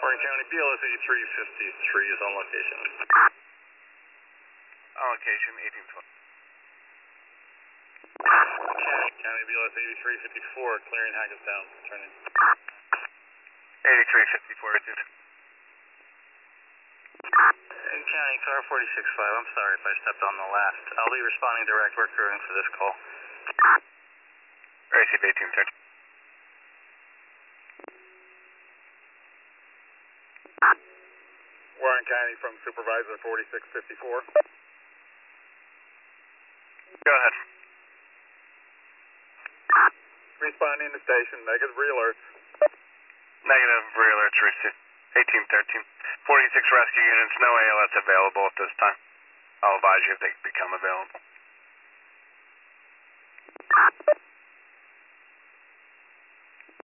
Warren County, BLS 8353 is on location. On location, 1812. County, BLS 8354, clearing Hackettstown, turning. 8354, it's County, car 465, I'm sorry if I stepped on the last. I'll be responding direct, we're crewing for this call. Receive 1830. Warren County from Supervisor 4654. Go ahead. Responding to station, negative re-alerts. Negative re-alerts received. 1813. 46 rescue units, no ALS available at this time. I'll advise you if they become available.